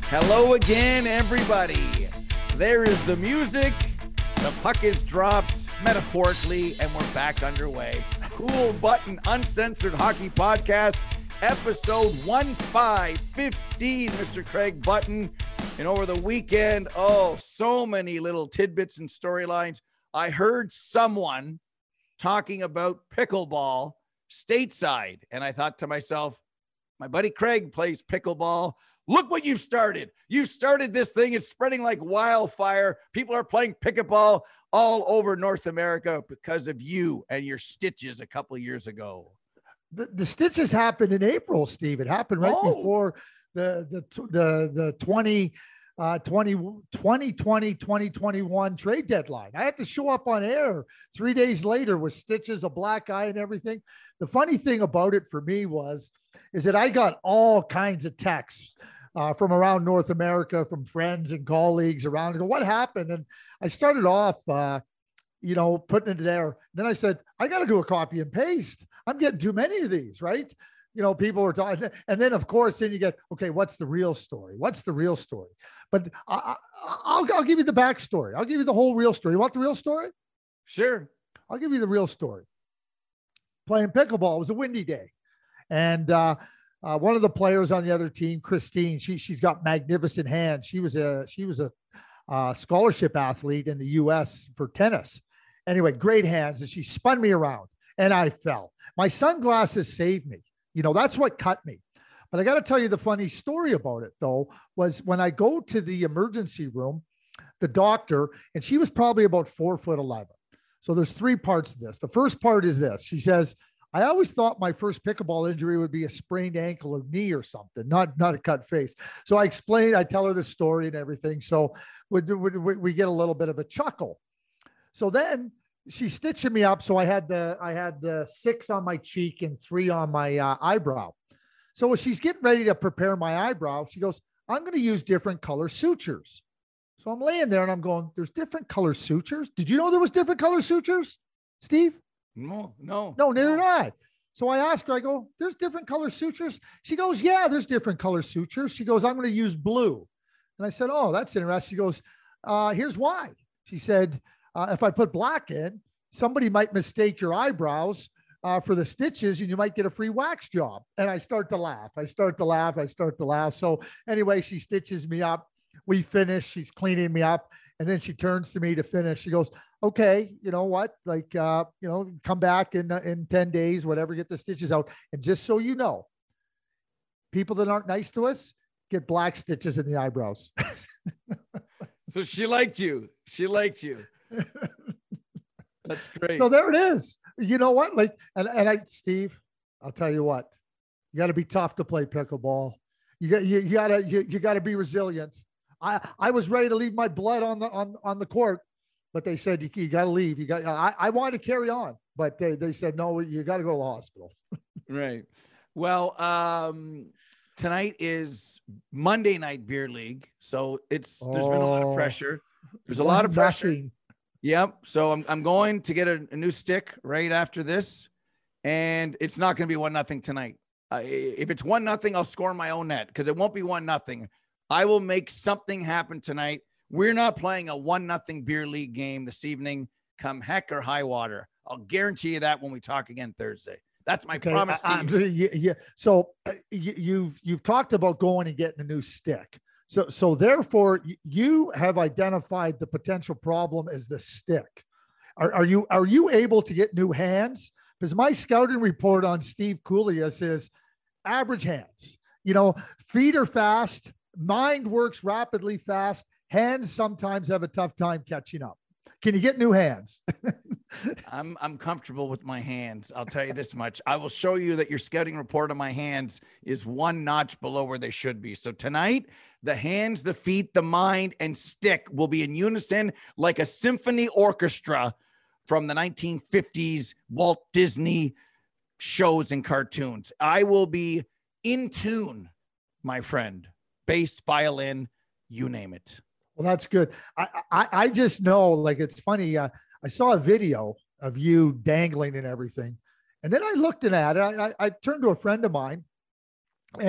Hello again, everybody. There is the music. The puck is dropped, metaphorically, and we're back underway. Cool Button Uncensored Hockey Podcast, episode 1515, Mr. Craig Button. And over the weekend, so many little tidbits and storylines. I heard someone talking about pickleball stateside, and I thought to myself, my buddy Craig plays pickleball. Look what you've started. You started this thing. It's spreading like wildfire. People are playing pickleball all over North America because of you and your stitches a couple of years ago. The stitches happened in April, Steve. It happened right before the 2020-2021 trade deadline. I had to show up on air 3 days later with stitches, a black eye, and everything. The funny thing about it for me is that I got all kinds of texts from around North America, from friends and colleagues around. I go, what happened? And I started off, putting it there. Then I said, I got to do a copy and paste. I'm getting too many of these, right? People were talking. And then, of course, then you get, okay, what's the real story? What's the real story? But I'll give you the backstory. I'll give you the whole real story. You want the real story? Sure. I'll give you the real story. Playing pickleball. It was a windy day. And one of the players on the other team, Christine, she's got magnificent hands. She was a scholarship athlete in the U.S. for tennis. Anyway, great hands. And she spun me around and I fell. My sunglasses saved me. That's what cut me. But I got to tell you the funny story about it, though, was when I go to the emergency room, the doctor, and she was probably about 4'11". So there's three parts to this. The first part is this. She says, I always thought my first pickleball injury would be a sprained ankle or knee or something, not a cut face. So I tell her the story and everything. So we get a little bit of a chuckle. So then she's stitching me up. So I had the 6 on my cheek and 3 on my eyebrow. So as she's getting ready to prepare my eyebrow, she goes, I'm going to use different color sutures. So I'm laying there and I'm going, there's different color sutures. Did you know there was different color sutures, Steve? No, neither did I. So I asked her, I go, there's different color sutures. She goes, yeah, there's different color sutures. She goes, I'm going to use blue. And I said, oh, that's interesting. She goes, here's why. She said, if I put black in, somebody might mistake your eyebrows for the stitches and you might get a free wax job. And I start to laugh. So anyway, she stitches me up. We finish. She's cleaning me up. And then she turns to me to finish. She goes, okay, you know what? Come back in 10 days, whatever, get the stitches out. And just so you know, people that aren't nice to us get black stitches in the eyebrows. So she liked you. That's great. So there it is. You know what? Steve, I'll tell you what, you got to be tough to play pickleball. You got to be resilient. I was ready to leave my blood on the court, but they said, you got to leave. I wanted to carry on, but they said, no, you got to go to the hospital. Right. Well, tonight is Monday Night Beer League. So there's been a lot of pressure. There's a lot of pressure. Yep. So I'm going to get a new stick right after this, and it's not going to be 1-0 tonight. If it's 1-0, I'll score my own net because it won't be 1-0. I will make something happen tonight. We're not playing a 1-0 beer league game this evening, come heck or high water. I'll guarantee you that when we talk again Thursday. That's my promise to you. Yeah. So you've talked about going and getting a new stick. So therefore, you have identified the potential problem as the stick. Are you able to get new hands? Because my scouting report on Steve Cooley says average hands. Feet are fast. Mind works rapidly fast. Hands sometimes have a tough time catching up. Can you get new hands? I'm comfortable with my hands. I'll tell you this much. I will show you that your scouting report on my hands is one notch below where they should be. So tonight, the hands, the feet, the mind, and stick will be in unison like a symphony orchestra from the 1950s Walt Disney shows and cartoons. I will be in tune, my friend. Bass, violin, you name it. Well, that's good. I just know, it's funny. I saw a video of you dangling and everything. And then I looked at it. I turned to a friend of mine and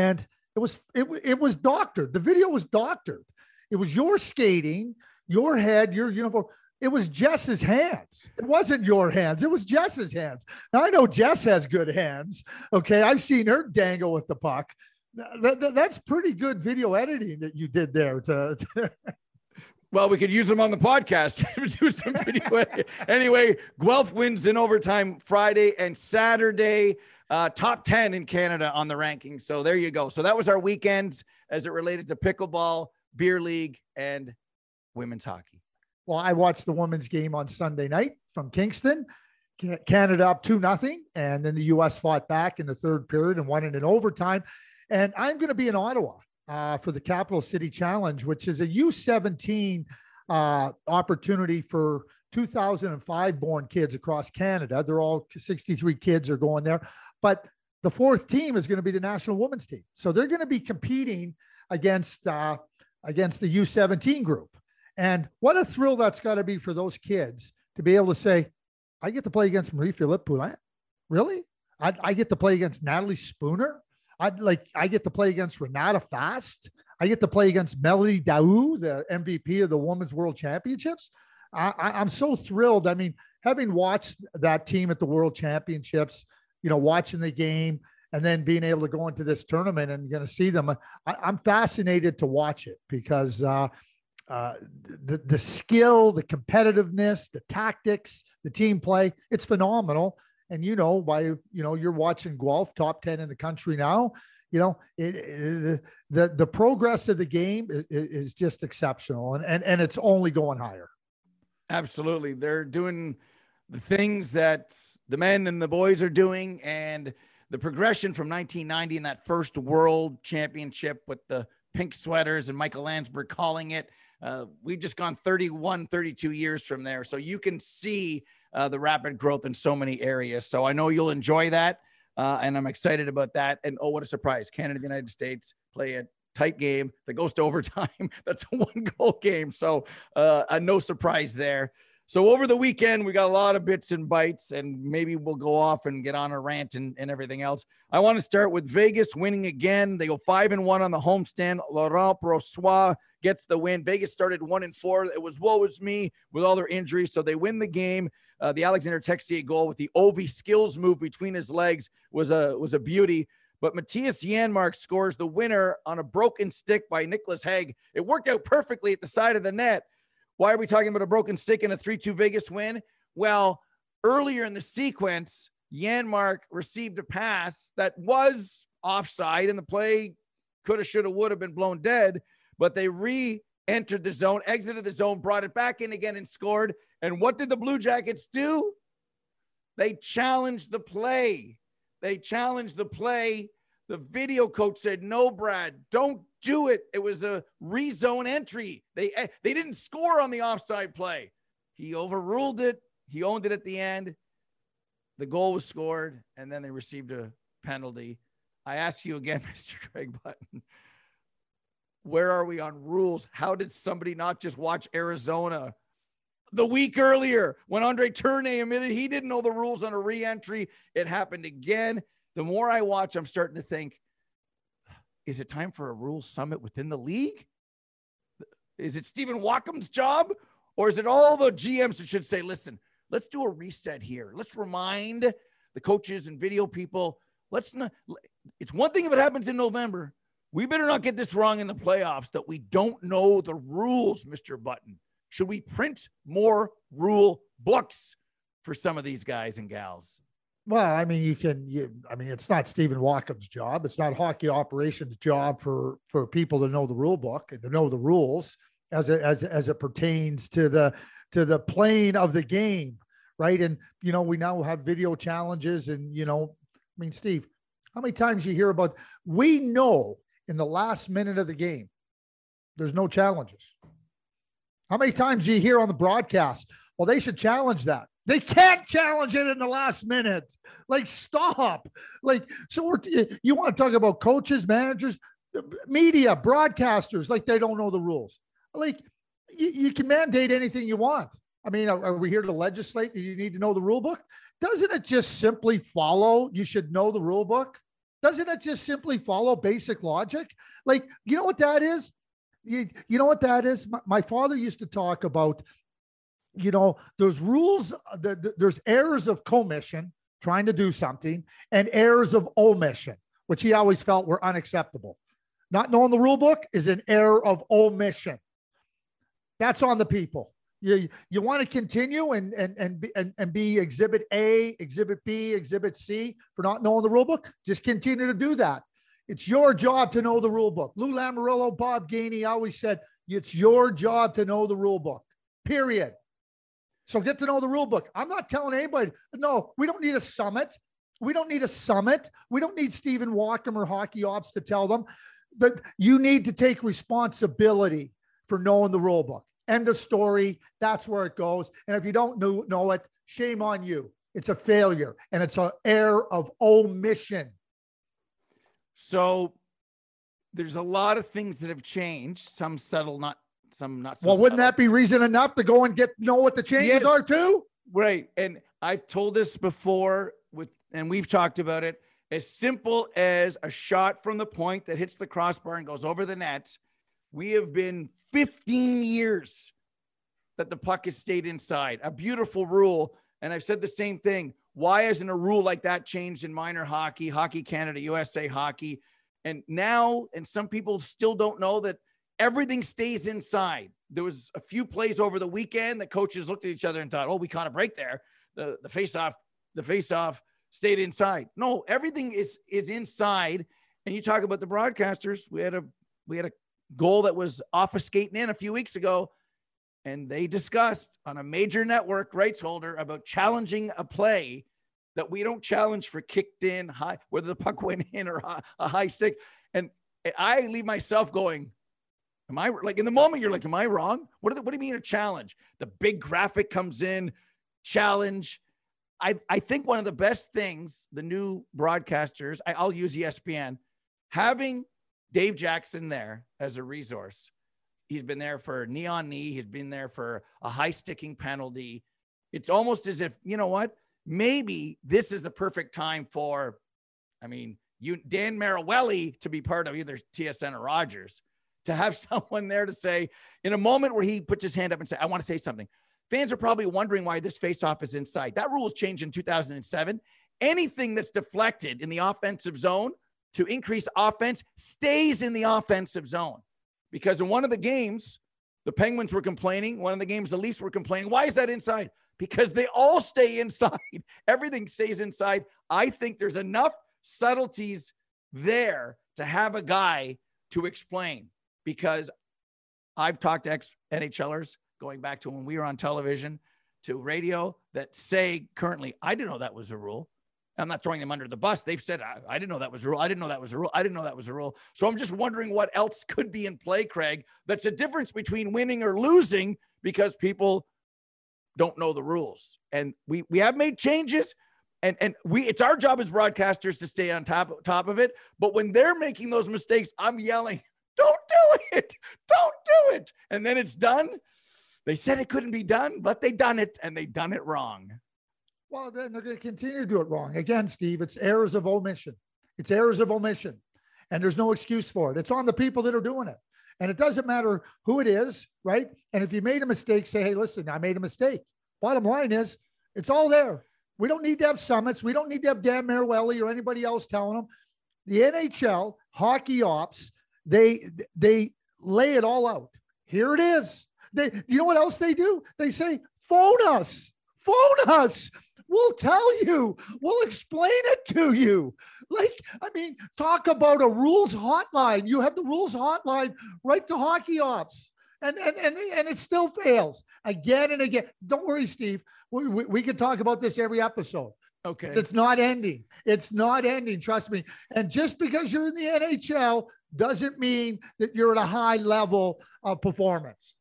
It was doctored. The video was doctored. It was your skating, your head, your uniform. It was Jess's hands. It wasn't your hands. It was Jess's hands. Now I know Jess has good hands. Okay. I've seen her dangle with the puck. That's pretty good video editing that you did there. Well, we could use them on the podcast to do some video. Anyway, Guelph wins in overtime Friday and Saturday. Top 10 in Canada on the rankings. So there you go. So that was our weekends as it related to pickleball, beer league, and women's hockey. Well, I watched the women's game on Sunday night from Kingston. Canada up 2-0, and then the U.S. fought back in the third period and won it in overtime. And I'm going to be in Ottawa for the Capital City Challenge, which is a U17 opportunity for 2005 born kids across Canada. They're all 63 kids are going there, but the fourth team is going to be the national women's team. So they're going to be competing against the U17 group. And what a thrill that's got to be for those kids to be able to say, I get to play against Marie-Philippe Poulin. Really? I get to play against Natalie Spooner. I get to play against Renata Fast. I get to play against Melody Daou, the MVP of the Women's World Championships. I'm so thrilled. I mean, having watched that team at the World Championships, watching the game and then being able to go into this tournament and going to see them, I'm fascinated to watch it because the skill, the competitiveness, the tactics, the team play, it's phenomenal. And, you're watching Guelph, top 10 in the country now, the progress of the game is just exceptional and it's only going higher. Absolutely. They're doing the things that the men and the boys are doing, and the progression from 1990 in that first world championship with the pink sweaters and Michael Landsberg calling it. We've just gone 31, 32 years from there. So you can see the rapid growth in so many areas. So I know you'll enjoy that. And I'm excited about that. And oh, what a surprise. Canada and the United States play a tight game that goes to overtime. That's a 1-goal game. So no surprise there. So over the weekend, we got a lot of bits and bites, and maybe we'll go off and get on a rant and everything else. I want to start with Vegas winning again. They go 5-1 on the homestand. Laurent Brossoit gets the win. Vegas started 1-4. It was woe is me with all their injuries. So they win the game. The Alexander Texier goal with the Ovi skills move between his legs was a beauty. But Matthias Janmark scores the winner on a broken stick by Nicholas Haig. It worked out perfectly at the side of the net. Why are we talking about a broken stick in a 3-2 Vegas win? Well, earlier in the sequence, Janmark received a pass that was offside, and the play coulda, shoulda, woulda been blown dead, but they re-entered the zone, exited the zone, brought it back in again and scored. And what did the Blue Jackets do? They challenged the play. The video coach said, no, Brad, don't do it. It was a rezone entry. They didn't score on the offside play. He overruled it. He owned it at the end. The goal was scored, and then they received a penalty. I ask you again, Mr. Craig Button, where are we on rules? How did somebody not just watch Arizona the week earlier when Andre Tourné admitted he didn't know the rules on a re-entry? It happened again. The more I watch, I'm starting to think, is it time for a rules summit within the league? Is it Stephen Wacom's job? Or is it all the GMs that should say, listen, let's do a reset here. Let's remind the coaches and video people. It's one thing if it happens in November. We better not get this wrong in the playoffs that we don't know the rules, Mr. Button. Should we print more rule books for some of these guys and gals? Well, I mean, it's not Stephen Wacom's job. It's not hockey operations job for people to know the rule book and to know the rules as it pertains to the playing of the game. Right. And, we now have video challenges and, Steve, how many times you hear about, we know in the last minute of the game, there's no challenges. How many times do you hear on the broadcast, well, they should challenge that. They can't challenge it in the last minute. Stop. So you want to talk about coaches, managers, media, broadcasters, they don't know the rules. You can mandate anything you want. I mean, are we here to legislate that you need to know the rule book? Doesn't it just simply follow? You should know the rule book. Doesn't it just simply follow basic logic? Like, you know what that is? You know what that is? My father used to talk about, there's rules, there's errors of commission, trying to do something, and errors of omission, which he always felt were unacceptable. Not knowing the rule book is an error of omission. That's on the people. You want to continue and be exhibit A, exhibit B, exhibit C for not knowing the rule book? Just continue to do that. It's your job to know the rule book. Lou Lamoriello, Bob Gainey always said, it's your job to know the rule book, period. So get to know the rule book. I'm not telling anybody, no, we don't need a summit. We don't need a summit. We don't need Stephen Walkem or Hockey Ops to tell them, but you need to take responsibility for knowing the rule book. End of story. That's where it goes. And if you don't know it, shame on you. It's a failure, and it's an error of omission. So there's a lot of things that have changed. Some subtle, some not so well, wouldn't subtle. that be reason enough to go and know what the changes are too? Right. And I've told this before and we've talked about it. As simple as a shot from the point that hits the crossbar and goes over the net. We have been 15 years that the puck has stayed inside. A beautiful rule. And I've said the same thing. Why hasn't a rule like that changed in minor hockey, Hockey Canada, USA Hockey? And now, and some people still don't know that everything stays inside. There was a few plays over the weekend that coaches looked at each other and thought, oh, we caught a break there. The face-off stayed inside. No, everything is inside. And you talk about the broadcasters. We had a goal that was off a skating in a few weeks ago, and they discussed on a major network rights holder about challenging a play that we don't challenge for kicked in high, whether the puck went in or a high stick. And I leave myself going, am I like in the moment you're like, am I wrong? What do you mean a challenge? The big graphic comes in, challenge. I think one of the best things, the new broadcasters, I'll use ESPN, having Dave Jackson there as a resource. He's been there for knee on knee. He's been there for a high sticking penalty. It's almost as if, you know what, maybe this is a perfect time for, Dan Marawelli to be part of either TSN or Rogers, to have someone there to say, in a moment where he puts his hand up and say, I want to say something. Fans are probably wondering why this faceoff is inside. That rule was changed in 2007. Anything that's deflected in the offensive zone to increase offense stays in the offensive zone. Because in one of the games, the Penguins were complaining. One of the games, the Leafs were complaining. Why is that inside? Because they all stay inside. Everything stays inside. I think there's enough subtleties there to have a guy to explain. Because I've talked to ex-NHLers going back to when we were on television to radio that say currently, I didn't know that was a rule. I'm not throwing them under the bus. They've said, I didn't know that was a rule. I didn't know that was a rule. I didn't know that was a rule. So I'm just wondering what else could be in play, Craig. That's a difference between winning or losing because people don't know the rules. And we have made changes and it's our job as broadcasters to stay on top of it. But when they're making those mistakes, I'm yelling, don't do it. Don't do it. And then it's done. They said it couldn't be done, but they done it and they done it wrong. Well, then they're going to continue to do it wrong. Again, Steve, it's errors of omission. It's errors of omission. And there's no excuse for it. It's on the people that are doing it. And it doesn't matter who it is, right? And if you made a mistake, say, hey, listen, I made a mistake. Bottom line is, it's all there. We don't need to have summits. We don't need to have Dan Marawelli or anybody else telling them. The NHL, Hockey Ops, they lay it all out. Here it is. You know what else they do? They say, phone us. Phone us. We'll tell you. We'll explain it to you. Talk about a rules hotline. You have the rules hotline right to Hockey Ops. And it still fails again and again. Don't worry, Steve. We can talk about this every episode. Okay. It's not ending. It's not ending. Trust me. And just because you're in the NHL doesn't mean that you're at a high level of performance.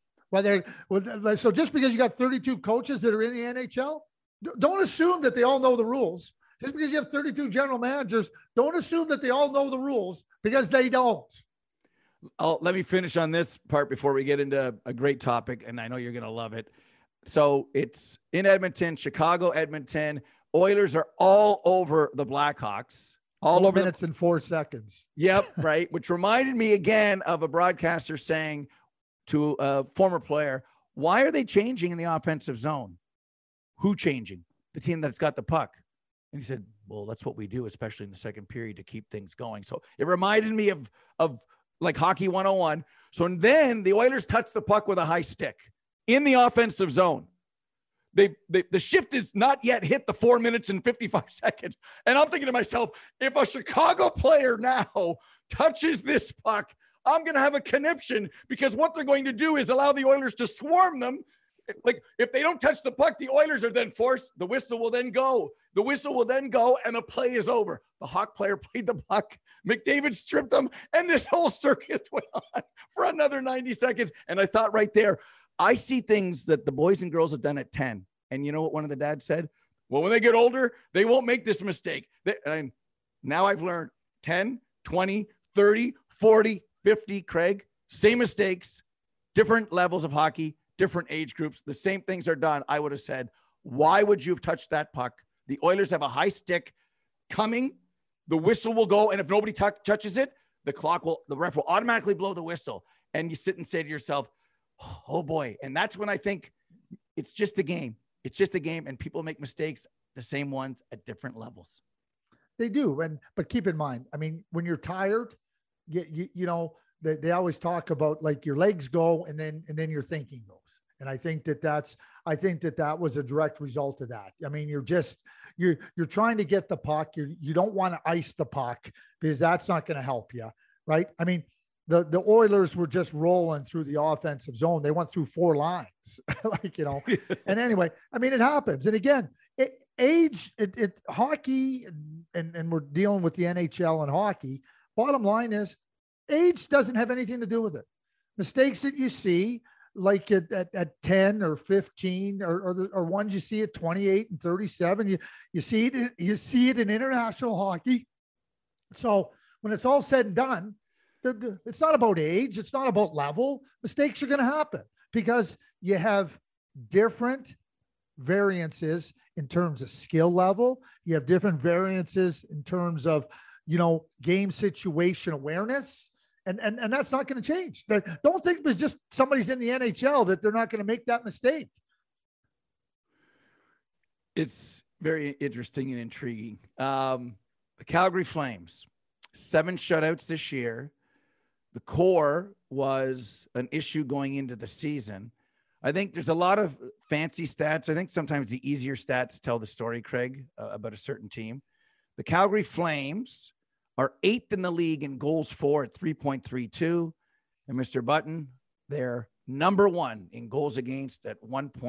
So just because you got 32 coaches that are in the NHL, don't assume that they all know the rules. Just because you have 32 general managers, don't assume that they all know the rules because they don't. Let me finish on this part before we get into a great topic, and I know you're going to love it. So it's in Edmonton, Chicago, Edmonton. Oilers are all over the Blackhawks. all 4 over minutes and 4 seconds. Yep, right. Which reminded me again of a broadcaster saying to a former player, why are they changing in the offensive zone? Who changing? The team that's got the puck. And he said, well, that's what we do, especially in the second period, to keep things going. So it reminded me of like Hockey 101. So and then the Oilers touched the puck with a high stick in the offensive zone. The shift is not yet hit the 4 minutes and 55 seconds. And I'm thinking to myself, if a Chicago player now touches this puck, I'm going to have a conniption, because what they're going to do is allow the Oilers to swarm them. Like, if they don't touch the puck, the Oilers are then forced. The whistle will then go. The whistle will then go, and the play is over. The Hawk player played the puck. McDavid stripped them, and this whole circus went on for another 90 seconds. And I thought right there, I see things that the boys and girls have done at 10. And you know what one of the dads said? Well, when they get older, they won't make this mistake. And now I've learned 10, 20, 30, 40, 50, Craig, same mistakes, different levels of hockey, different age groups. The same things are done. I would have said, why would you have touched that puck? The Oilers have a high stick coming. The whistle will go. And if nobody touches it, the ref will automatically blow the whistle. And you sit and say to yourself, oh boy. And that's when I think it's just a game. It's just a game. And people make mistakes, the same ones at different levels. They do. But keep in mind, I mean, when you're tired, you know, they always talk about like your legs go and then your thinking goes. And I think that was a direct result of that. I mean, you're trying to get the puck. You don't want to ice the puck, because that's not going to help you. Right. I mean, the Oilers were just rolling through the offensive zone. They went through 4 lines, like, you know, and anyway, I mean, it happens. And again, hockey, and we're dealing with the NHL and hockey. Bottom line is, age doesn't have anything to do with it. Mistakes that you see, like at 10 or 15, or ones you see at 28 and 37, you see it in international hockey. So when it's all said and done, it's not about age. It's not about level. Mistakes are going to happen because you have different variances in terms of skill level. You have different variances in terms of, you know, game situation awareness. And that's not going to change. Don't think it's just somebody's in the NHL that they're not going to make that mistake. It's very interesting and intriguing. The Calgary Flames, 7 shutouts this year. The core was an issue going into the season. I think there's a lot of fancy stats. I think sometimes the easier stats tell the story, Craig, about a certain team. The Calgary Flames are 8th in the league in goals for at 3.32. And Mr. Button, they're number 1 in goals against at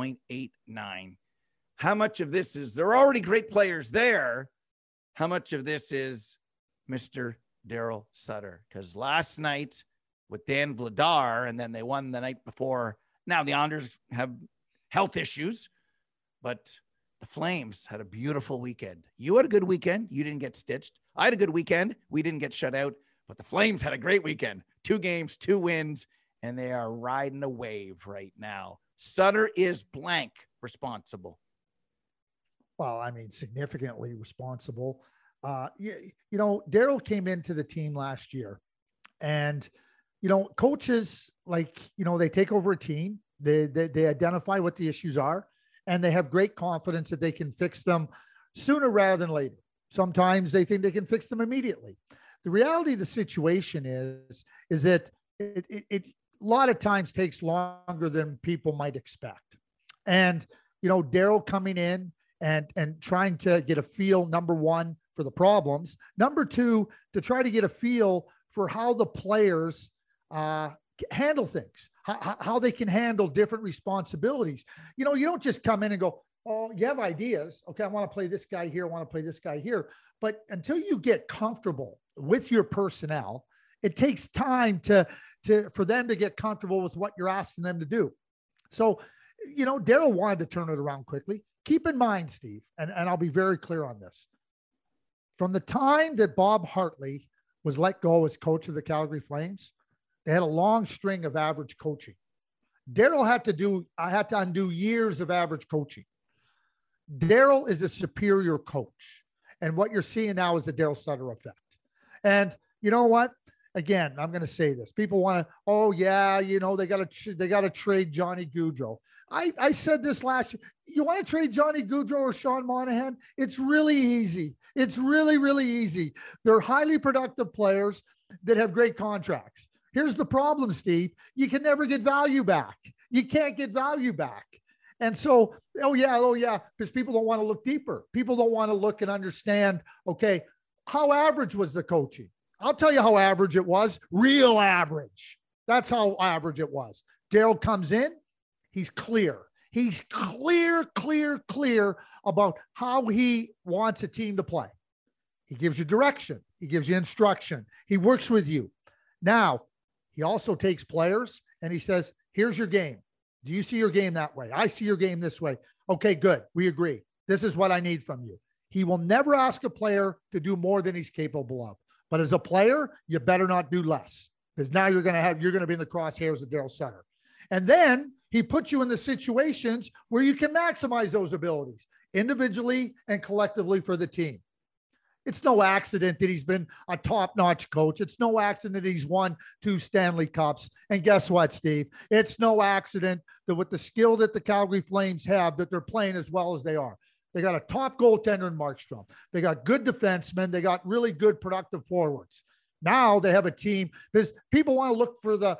1.89. How much of this is, they're already great players there. How much of this is Mr. Daryl Sutter? Because last night with Dan Vladar, and then they won the night before. Now the Islanders have health issues, but the Flames had a beautiful weekend. You had a good weekend. You didn't get stitched. I had a good weekend. We didn't get shut out, but the Flames had a great weekend. 2 games, 2 wins, and they are riding a wave right now. Sutter is blank responsible. Well, I mean, significantly responsible. You know, Daryl came into the team last year, and, you know, coaches, like, you know, they take over a team, they identify what the issues are, and they have great confidence that they can fix them sooner rather than later. Sometimes they think they can fix them immediately. The reality of the situation is that it a lot of times takes longer than people might expect. And, you know, Daryl coming in and trying to get a feel, number 1, for the problems. Number 2, to try to get a feel for how the players handle things, how they can handle different responsibilities. You know, you don't just come in and go, oh, you have ideas. Okay, I want to play this guy here. I want to play this guy here. But until you get comfortable with your personnel, it takes time for them to get comfortable with what you're asking them to do. So, you know, Daryl wanted to turn it around quickly. Keep in mind, Steve, and I'll be very clear on this. From the time that Bob Hartley was let go as coach of the Calgary Flames, they had a long string of average coaching. Daryl had to undo years of average coaching. Daryl is a superior coach. And what you're seeing now is the Daryl Sutter effect. And you know what? Again, I'm going to say this. People want to, oh yeah, you know, they got to trade Johnny Gaudreau. I said this last year. You want to trade Johnny Gaudreau or Sean Monahan? It's really easy. It's really, really easy. They're highly productive players that have great contracts. Here's the problem, Steve. You can never get value back. You can't get value back. And so, oh yeah, because people don't want to look deeper. People don't want to look and understand, okay, how average was the coaching? I'll tell you how average it was. Real average. That's how average it was. Daryl comes in. He's clear. He's clear about how he wants a team to play. He gives you direction. He gives you instruction. He works with you. Now, he also takes players and he says, here's your game. Do you see your game that way? I see your game this way. Okay, good. We agree. This is what I need from you. He will never ask a player to do more than he's capable of. But as a player, you better not do less, because now you're going to be in the crosshairs of Daryl Sutter. And then he puts you in the situations where you can maximize those abilities individually and collectively for the team. It's no accident that he's been a top-notch coach. It's no accident that he's won 2 Stanley Cups. And guess what, Steve? It's no accident that with the skill that the Calgary Flames have, that they're playing as well as they are. They got a top goaltender in Markstrom. They got good defensemen. They got really good productive forwards. Now they have a team, because people want to look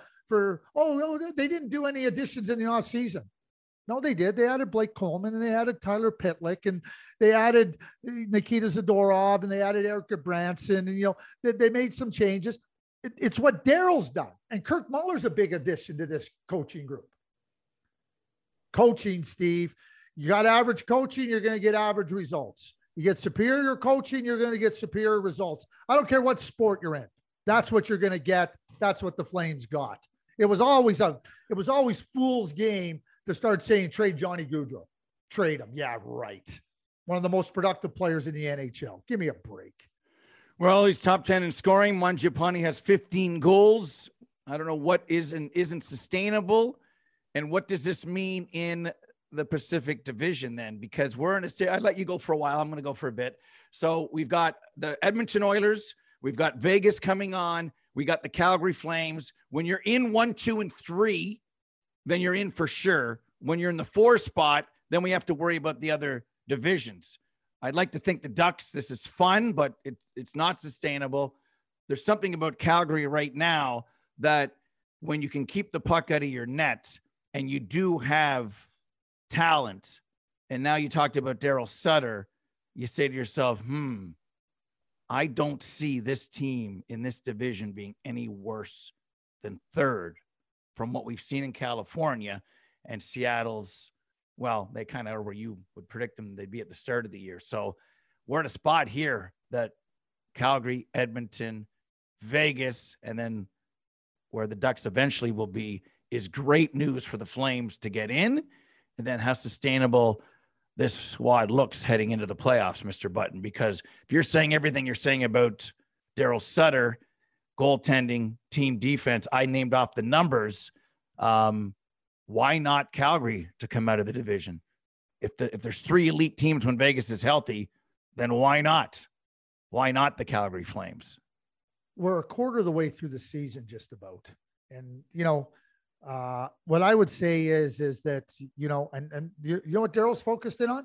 they didn't do any additions in the offseason. No, they did. They added Blake Coleman, and they added Tyler Pitlick, and they added Nikita Zadorov, and they added Eric Branson, and they made some changes. It's what Daryl's done, and Kirk Muller's a big addition to this coaching group. Coaching, Steve. You got average coaching, you're going to get average results. You get superior coaching, you're going to get superior results. I don't care what sport you're in. That's what you're going to get. That's what the Flames got. It was always fool's game to start saying, trade Johnny Gaudreau. Trade him. Yeah, right. One of the most productive players in the NHL. Give me a break. Well, he's top 10 in scoring. Mangiapane has 15 goals. I don't know what is and isn't sustainable. And what does this mean in the Pacific Division then? Because we're in a, I'd let you go for a while. I'm going to go for a bit. So we've got the Edmonton Oilers. We've got Vegas coming on. We got the Calgary Flames. When you're in 1, 2, and 3, then you're in for sure. When you're in the 4 spot, then we have to worry about the other divisions. I'd like to think the Ducks, this is fun, but it's not sustainable. There's something about Calgary right now that when you can keep the puck out of your net and you do have talent, and now you talked about Daryl Sutter, you say to yourself, I don't see this team in this division being any worse than 3rd from what we've seen in California. And Seattle's, well, they kind of are where you would predict them they'd be at the start of the year. So we're in a spot here that Calgary, Edmonton, Vegas, and then where the Ducks eventually will be is great news for the Flames to get in. And then how sustainable this squad looks heading into the playoffs, Mr. Button, because if you're saying everything you're saying about Daryl Sutter, goaltending, team defense, I named off the numbers. Why not Calgary to come out of the division? If there's 3 elite teams when Vegas is healthy, then why not? Why not the Calgary Flames? We're a quarter of the way through the season, just about. And, what I would say is that, and you know what Daryl's focused in on?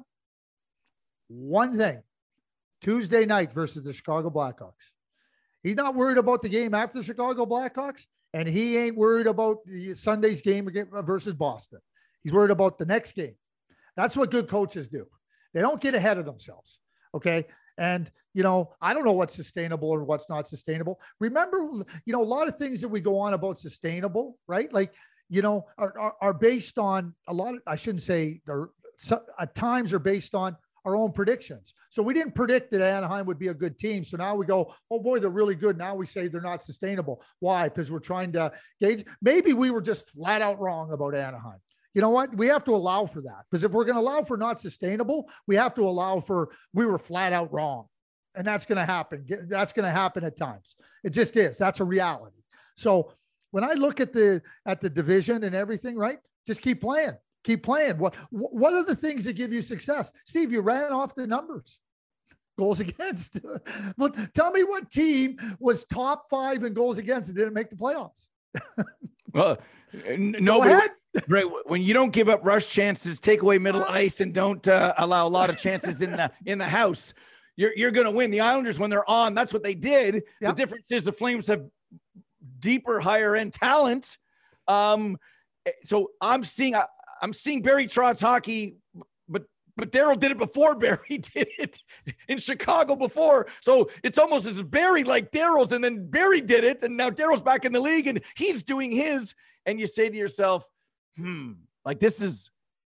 One thing: Tuesday night versus the Chicago Blackhawks. He's not worried about the game after the Chicago Blackhawks, and he ain't worried about the Sunday's game versus Boston. He's worried about the next game. That's what good coaches do. They don't get ahead of themselves. Okay. And, I don't know what's sustainable or what's not sustainable. Remember, a lot of things that we go on about sustainable, right? Like, are based on a lot of, I shouldn't say, at times are based on our own predictions. So we didn't predict that Anaheim would be a good team. So now we go, oh boy, they're really good. Now we say they're not sustainable. Why? Because we're trying to gauge. Maybe we were just flat out wrong about Anaheim. You know what? We have to allow for that, because if we're going to allow for not sustainable, we have to allow for we were flat out wrong. And that's going to happen. That's going to happen at times. It just is. That's a reality. So when I look at the division and everything, right? Just keep playing. Keep playing. What are the things that give you success? Steve, you ran off the numbers. goals against. Well, tell me what team was top 5 in goals against and didn't make the playoffs. Well, nobody. Right. When you don't give up rush chances, take away middle ice, and don't allow a lot of chances in the house, you're going to win. The Islanders, when they're on, that's what they did. Yep. The difference is the Flames have deeper, higher end talent. So I'm seeing Barry Trotz hockey, but Daryl did it before Barry did it in Chicago before. So it's almost as Barry like Daryl's, and then Barry did it, and now Daryl's back in the league and he's doing his. And you say to yourself, like this is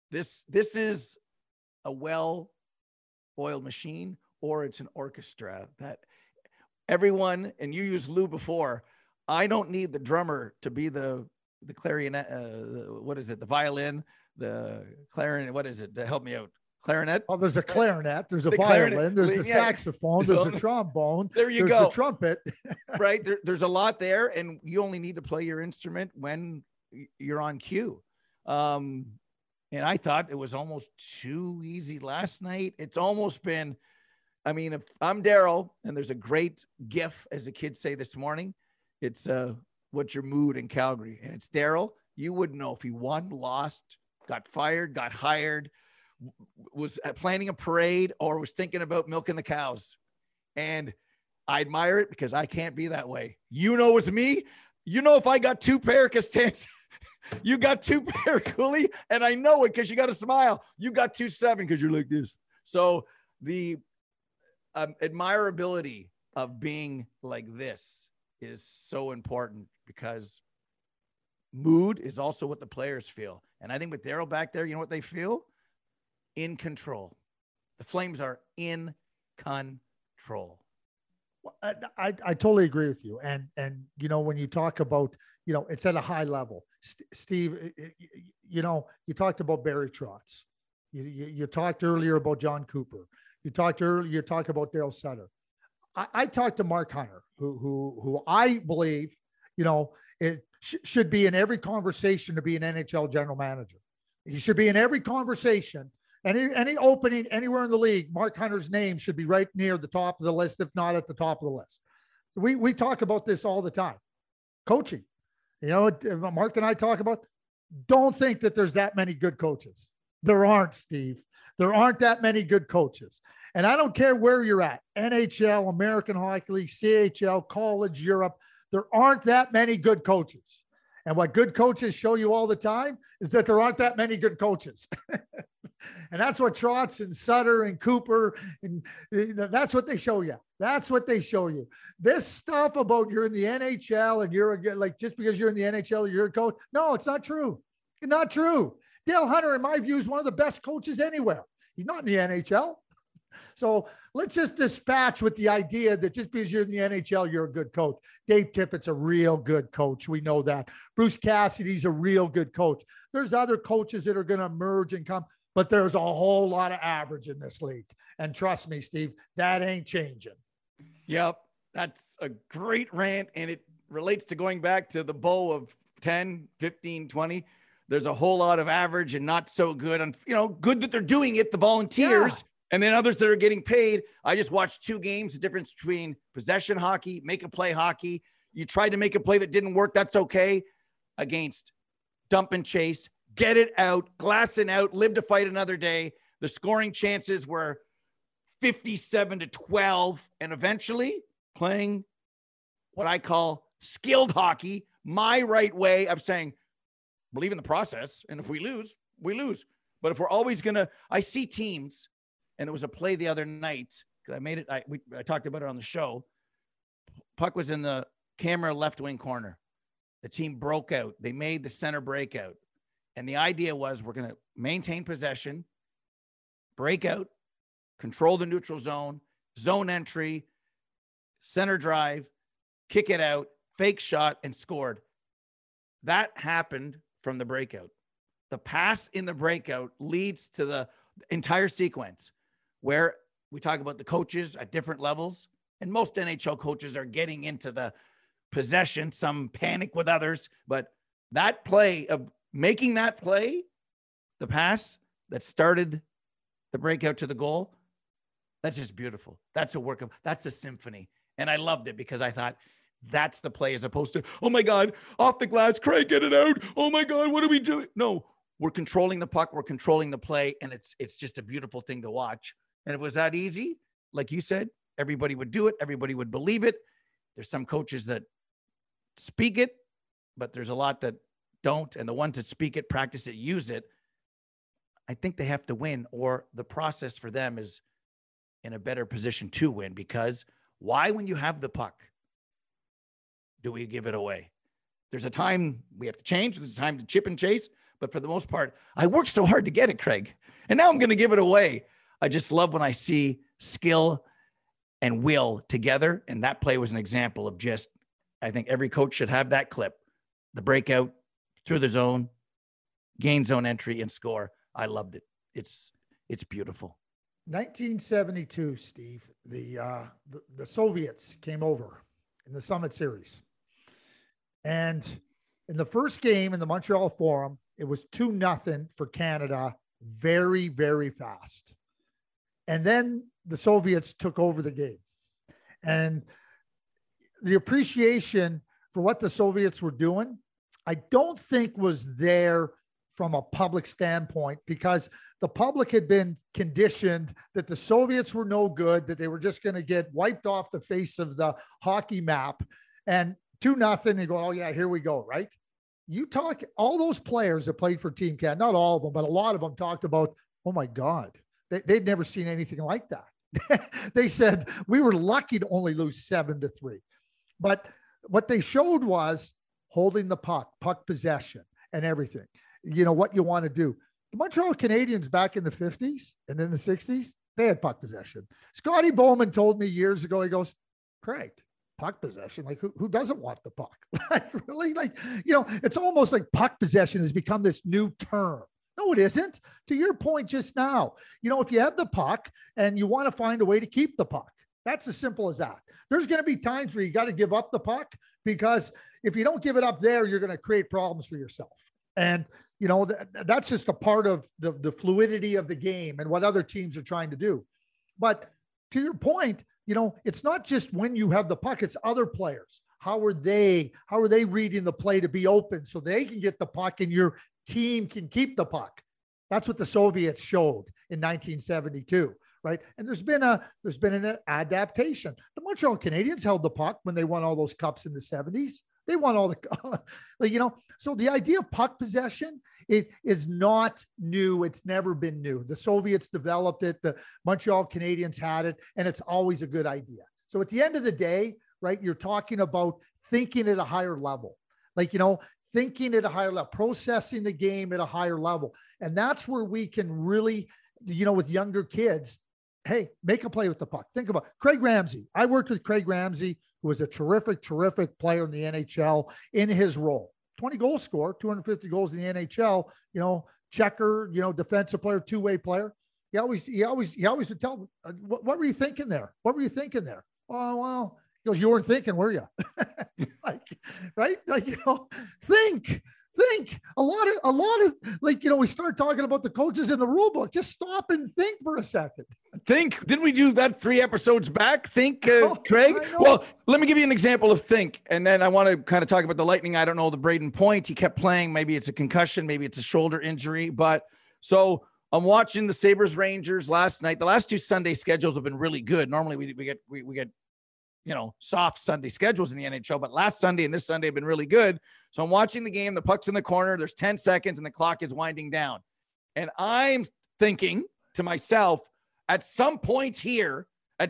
a well-oiled machine, or it's an orchestra that everyone, and you used Lou before, I don't need the drummer to be the clarinet, what is it? The violin, the clarinet, what is it? To help me out. Clarinet. Oh, there's a clarinet. There's a violin. There's the saxophone. There's the trombone. There you go. There's the trumpet. Right. There's a lot there, and you only need to play your instrument when you're on cue. And I thought it was almost too easy last night. It's almost been, I mean, if I'm Daryl, and there's a great GIF, as the kids say this morning, it's what's your mood in Calgary? And it's Daryl. You wouldn't know if he won, lost, got fired, got hired, was planning a parade, or was thinking about milking the cows. And I admire it because I can't be that way. You know, with me, you know, if I got 2 pair of Costanza, you got 2 pair of Cooley, and I know it because you got to smile. You got 2-7 because you're like this. So the admirability of being like this is so important, because mood is also what the players feel. And I think with Daryl back there, you know what they feel? In control. The Flames are in control. Well, I totally agree with you. And, you know, when you talk about, you know, it's at a high level, Steve, you know, you talked about Barry Trotz. You talked earlier about John Cooper. You talked about Daryl Sutter. I talked to Mark Hunter, who I believe, you know, it should be in every conversation to be an NHL general manager. He should be in every conversation. Any opening anywhere in the league, Mark Hunter's name should be right near the top of the list, if not at the top of the list. We talk about this all the time. Coaching. You know, Mark and I talk about, don't think that there's that many good coaches. There aren't, Steve. There aren't that many good coaches. And I don't care where you're at, NHL, American Hockey League, CHL, college, Europe, there aren't that many good coaches. And what good coaches show you all the time is that there aren't that many good coaches. And that's what Trotz and Sutter and Cooper, and that's what they show you. That's what they show you. This stuff about you're in the NHL and you're like, just because you're in the NHL, you're a coach. No, it's not true. It's not true. Dale Hunter, in my view, is one of the best coaches anywhere. He's not in the NHL. So let's just dispatch with the idea that just because you're in the NHL, you're a good coach. Dave Tippett's a real good coach. We know that. Bruce Cassidy's a real good coach. There's other coaches that are going to emerge and come, but there's a whole lot of average in this league. And trust me, Steve, that ain't changing. Yep. That's a great rant. And it relates to going back to the bow of 10, 15, 20. There's a whole lot of average and not so good. And, you know, good that they're doing it, the volunteers. Yeah. And then others that are getting paid. I just watched 2 games, the difference between possession hockey, make a play hockey. You tried to make a play that didn't work. That's okay. Against dump and chase, get it out, glass it out, live to fight another day. The scoring chances were 57-12. And eventually playing what I call skilled hockey, my right way of saying, believe in the process. And if we lose, we lose. But if we're always going to, I see teams. And there was a play the other night, because I made it, I talked about it on the show. Puck was in the camera left wing corner. The team broke out. They made the center breakout. And the idea was we're going to maintain possession, break out, control the neutral zone, zone entry, center drive, kick it out, fake shot, and scored. That happened from the breakout. The pass in the breakout leads to the entire sequence, where we talk about the coaches at different levels, and most NHL coaches are getting into the possession, some panic with others, but that play of making that play, the pass that started the breakout to the goal, That's just beautiful. That's that's a symphony. And I loved it because I thought that's the play as opposed to, oh my God, off the glass, Craig, get it out. Oh my God, what are we doing? No, we're controlling the puck. We're controlling the play. And it's just a beautiful thing to watch. And if it was that easy, like you said, everybody would do it. Everybody would believe it. There's some coaches that speak it, but there's a lot that don't. And the ones that speak it, practice it, use it. I think they have to win, or the process for them is in a better position to win. Because why, when you have the puck, do we give it away? There's a time we have to change. There's a time to chip and chase. But for the most part, I worked so hard to get it, Craig. And now I'm going to give it away. I just love when I see skill and will together. And that play was an example of just, I think every coach should have that clip. The breakout through the zone, gain zone entry, and score. I loved it. It's beautiful. 1972, Steve, the Soviets came over in the Summit Series. And in the first game in the Montreal Forum, it was 2-0 for Canada very, very fast. And then the Soviets took over the game. And the appreciation for what the Soviets were doing, I don't think was there from a public standpoint, because the public had been conditioned that the Soviets were no good, that they were just going to get wiped off the face of the hockey map. And 2-0, you go, oh yeah, here we go, right? You talk, all those players that played for Team Canada, not all of them, but a lot of them talked about, oh my God, they'd never seen anything like that. They said, we were lucky to only lose 7-3. But what they showed was holding the puck possession and everything. You know, what you want to do. The Montreal Canadiens back in the 50s and then the 60s, they had puck possession. Scotty Bowman told me years ago, he goes, Craig, puck possession, like who doesn't want the puck? Like really, like, you know, it's almost like puck possession has become this new term. No, it isn't. To your point just now, you know, if you have the puck and you want to find a way to keep the puck, that's as simple as that. There's going to be times where you got to give up the puck, because if you don't give it up there, you're going to create problems for yourself. And, you know, that's just a part of the fluidity of the game and what other teams are trying to do. But to your point, you know, it's not just when you have the puck, it's other players. How are they reading the play to be open so they can get the puck and your team can keep the puck? That's what the Soviets showed in 1972, right? And there's been an adaptation. The Montreal Canadiens held the puck when they won all those cups in the 70s. They won all the, you know, so the idea of puck possession, it is not new. It's never been new. The Soviets developed it. The Montreal Canadiens had it, and it's always a good idea. So at the end of the day, right, you're talking about thinking at a higher level, like, you know, thinking at a higher level, processing the game at a higher level. And that's where we can really, you know, with younger kids, hey, make a play with the puck. Think about Craig Ramsey. I worked with Craig Ramsey, who was a terrific player in the NHL in his role. 20 goal scorer, 250 goals in the NHL, you know, checker, you know, defensive player, two-way player. He always would tell me, what were you thinking there? What were you thinking there? Oh, well, he goes, you weren't thinking, were you? Like, right? Like, you know, think a lot of, like, you know, we start talking about the coaches in the rule book. Just stop and think for a second. Think. Didn't we do that 3 episodes back? Think, Craig. Well, let me give you an example of think. And then I want to kind of talk about the Lightning. I don't know the Braden Point. He kept playing. Maybe it's a concussion. Maybe it's a shoulder injury. But so I'm watching the Sabres Rangers last night. The last 2 Sunday schedules have been really good. Normally we get, you know, soft Sunday schedules in the NHL, but last Sunday and this Sunday have been really good. So I'm watching the game, the puck's in the corner, there's 10 seconds and the clock is winding down. And I'm thinking to myself, at some point here,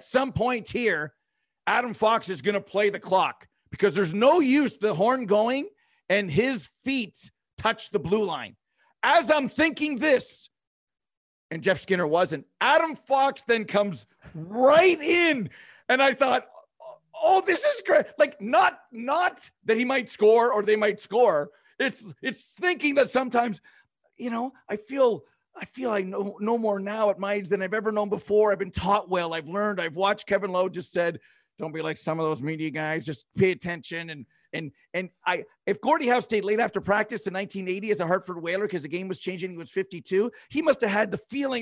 Adam Fox is going to play the clock, because there's no use the horn going and his feet touch the blue line. As I'm thinking this, and Jeff Skinner wasn't, Adam Fox then comes right in. And I thought, oh, this is great. Like, not that he might score or they might score. It's thinking that sometimes, you know, I feel I know more now at my age than I've ever known before. I've been taught well. I've learned. I've watched. Kevin Lowe just said, don't be like some of those media guys. Just pay attention. If Gordie Howe stayed late after practice in 1980 as a Hartford Whaler because the game was changing, he was 52. He must have had the feeling of,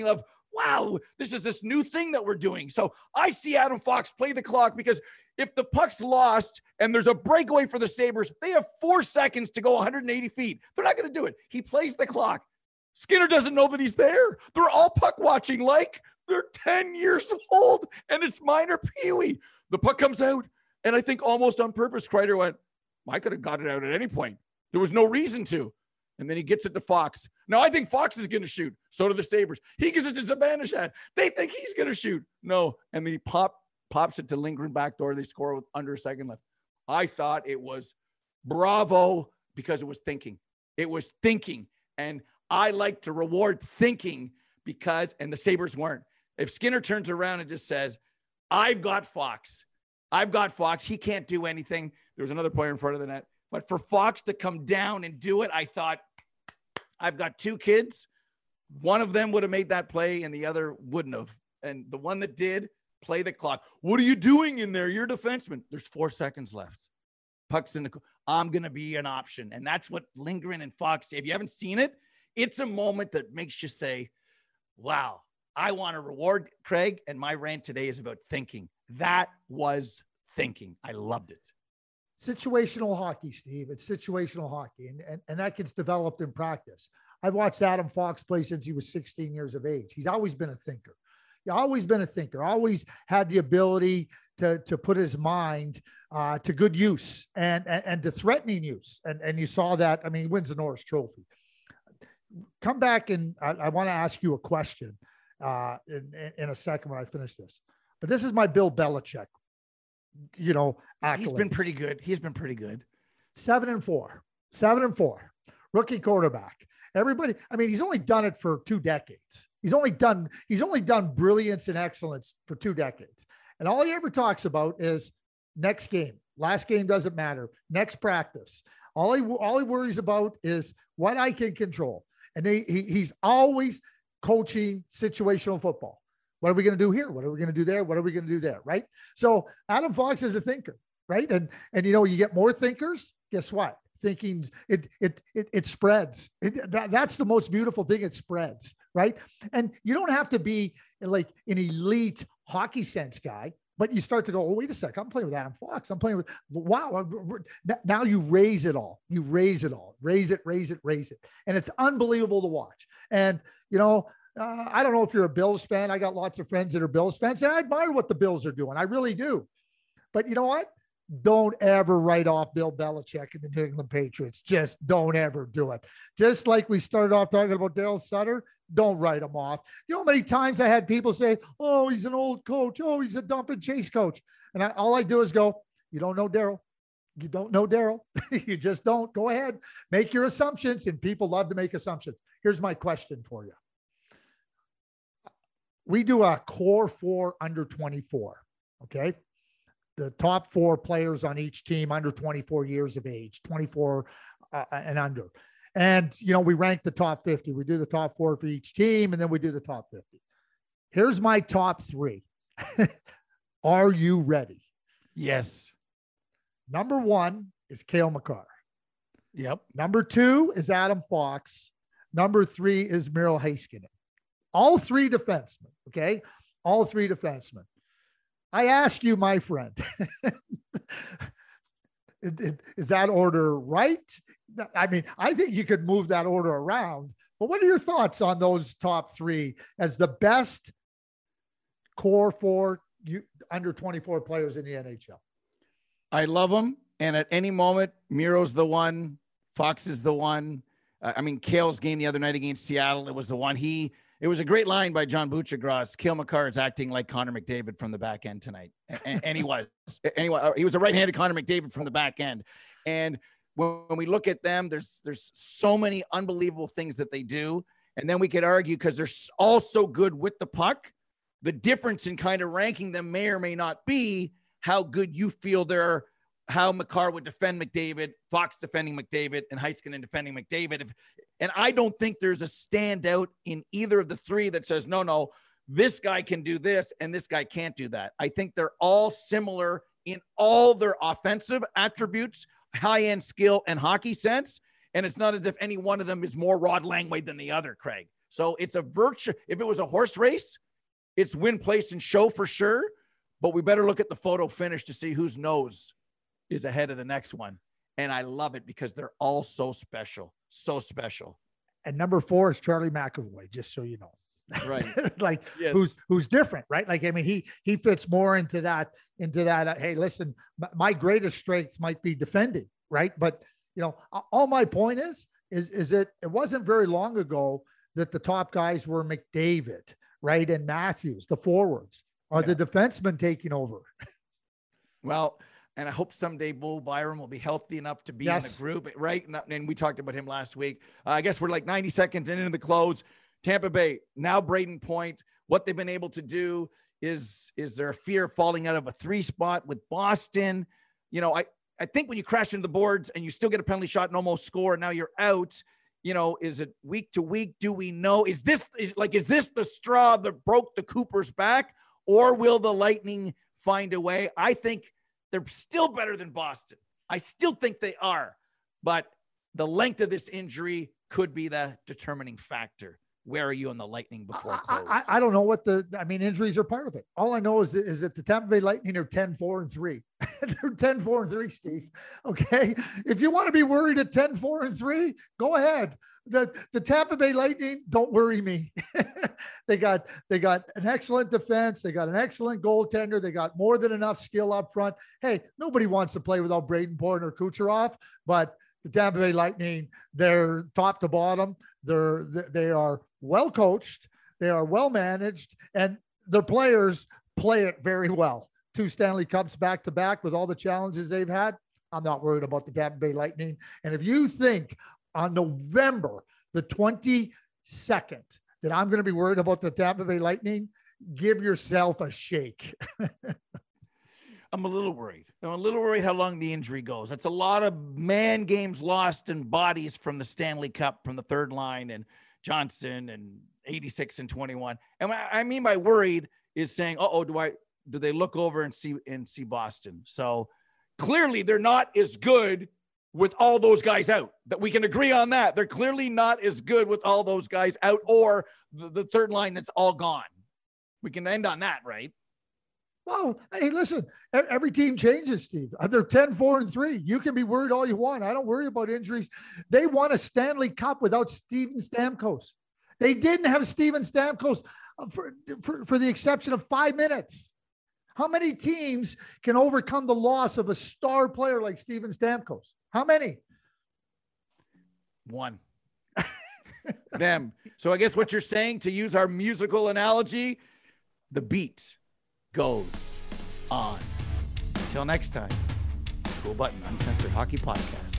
wow, this is this new thing that we're doing. So I see Adam Fox play the clock because if the puck's lost and there's a breakaway for the Sabres, they have 4 seconds to go 180 feet. They're not going to do it. He plays the clock. Skinner doesn't know that he's there. They're all puck watching like they're 10 years old, and it's minor peewee. The puck comes out, and I think almost on purpose, Kreider went, I could have got it out at any point. There was no reason to. And then he gets it to Fox. Now, I think Fox is going to shoot. So do the Sabres. He gives it to Zibanejad. They think he's going to shoot. No. And then he pops it to Lindgren backdoor. They score with under a second left. I thought it was bravo because it was thinking. It was thinking. And I like to reward thinking because, and the Sabres weren't. If Skinner turns around and just says, I've got Fox. He can't do anything. There was another player in front of the net. But for Fox to come down and do it, I thought, I've got 2 kids. One of them would have made that play and the other wouldn't have. And the one that did, play the clock. What are you doing in there? You're a defenseman. There's 4 seconds left. Puck's in the, I'm going to be an option. And that's what Lindgren and Fox say. If you haven't seen it, it's a moment that makes you say, wow, I want to reward Craig. And my rant today is about thinking. That was thinking. I loved it. Situational hockey, Steve. It's situational hockey, and that gets developed in practice. I've watched Adam Fox play since he was 16 years of age. He's always been a thinker. He's always been a thinker, always had the ability to put his mind to good use and to threatening use. And you saw that. I mean, he wins the Norris Trophy. Come back, and I want to ask you a question in a second when I finish this. But this is my Bill Belichick. Accolades. He's been pretty good. 7-4, rookie quarterback. Everybody, I mean, he's only done it for 2 decades. He's only done brilliance and excellence for 2 decades. And all he ever talks about is next game. Last game doesn't matter. Next practice. All he worries about is what I can control. And he's always coaching situational football. What are we going to do here? What are we going to do there? What are we going to do there? Right. So Adam Fox is a thinker, right? And you get more thinkers. Guess what? Thinking it spreads. That's the most beautiful thing. It spreads, right? And you don't have to be like an elite hockey sense guy, but you start to go, oh, wait a sec. I'm playing with Adam Fox. I'm playing with, wow. Now you raise it all. You raise it all. Raise it. And it's unbelievable to watch. And, I don't know if you're a Bills fan. I got lots of friends that are Bills fans, and I admire what the Bills are doing. I really do. But you know what? Don't ever write off Bill Belichick and the New England Patriots. Just don't ever do it. Just like we started off talking about Daryl Sutter, don't write him off. You know how many times I had people say, oh, he's an old coach. Oh, he's a dump and chase coach. And all I do is go, you don't know Daryl. You don't know Daryl. You just don't. Go ahead. Make your assumptions, and people love to make assumptions. Here's my question for you. We do a core 4 under 24, okay? The top 4 players on each team under 24 years of age, 24 and under. And, we rank the top 50. We do the top 4 for each team, and then we do the top 50. Here's my top 3. Are you ready? Yes. Number 1 is Cale Makar. Yep. Number 2 is Adam Fox. Number 3 is Miro Heiskanen. All 3 defensemen, okay? All 3 defensemen. I ask you, my friend, is that order right? I mean, I think you could move that order around, but what are your thoughts on those top 3 as the best core 4 under 24 players in the NHL? I love them. And at any moment, Miro's the one, Fox is the one. Cale's game the other night against Seattle, it was the one. It was a great line by John Buccigross. Cale Makar is acting like Connor McDavid from the back end tonight. And he was. Anyway, he was a right-handed Connor McDavid from the back end. And when we look at them, there's so many unbelievable things that they do. And then we could argue, because they're all so good with the puck, the difference in kind of ranking them may or may not be how good you feel they're, how Makar would defend McDavid, Fox defending McDavid, and Heiskanen defending McDavid. And I don't think there's a standout in either of the 3 that says, no, this guy can do this and this guy can't do that. I think they're all similar in all their offensive attributes, high-end skill and hockey sense. And it's not as if any one of them is more Rod Langway than the other, Craig. So it's a virtue. If it was a horse race, it's win, place, and show for sure. But we better look at the photo finish to see whose nose is ahead of the next one. And I love it because they're all so special, so special. And number 4 is Charlie McAvoy, just so you know. Right. Like yes. who's different, right? Like, I mean, he fits more into that, hey, listen, my greatest strength might be defending, right? But, you know, all my point is that it wasn't very long ago that the top guys were McDavid, right? And Matthews, the forwards. Are the defensemen taking over? Well, and I hope someday Bo Byram will be healthy enough to be in the group, right? And we talked about him last week. I guess we're like 90 seconds into the close. Tampa Bay, now Braden Point. What they've been able to do is there a fear of falling out of a 3 spot with Boston? You know, I think when you crash into the boards and you still get a penalty shot and almost score, and now you're out, you know, is it week to week? Do we know? Is this the straw that broke the Cooper's back? Or will the Lightning find a way? I think they're still better than Boston. I still think they are. But the length of this injury could be the determining factor. Where are you on the Lightning before close? I don't know injuries are part of it. All I know is that the Tampa Bay Lightning are 10-4-3. They're 10-4-3, Steve. Okay. If you want to be worried at 10-4-3, go ahead. The Tampa Bay Lightning, don't worry me. They got an excellent defense. They got an excellent goaltender. They got more than enough skill up front. Hey, nobody wants to play without Braden Point or Kucherov, but the Tampa Bay Lightning, they're top to bottom. They are well coached. They are well managed, and their players play it very well. 2 Stanley Cups back to back with all the challenges they've had. I'm not worried about the Tampa Bay Lightning. And if you think on November the 22nd that I'm going to be worried about the Tampa Bay Lightning, give yourself a shake. I'm a little worried. I'm a little worried how long the injury goes. That's a lot of man games lost and bodies from the Stanley Cup, from the third line and Johnson and 86 and 21. And what I mean by worried is saying, do they look over and see Boston? So clearly they're not as good with all those guys out. That we can agree on that. They're clearly not as good with all those guys out, or the third line that's all gone. We can end on that, right? Well, hey, listen, every team changes, Steve. They're 10-4-3. You can be worried all you want. I don't worry about injuries. They won a Stanley Cup without Steven Stamkos. They didn't have Steven Stamkos for the exception of 5 minutes. How many teams can overcome the loss of a star player like Steven Stamkos? How many? One. Them. So I guess what you're saying, to use our musical analogy, the beat goes on. Until next time, Cool Button Uncensored Hockey Podcast.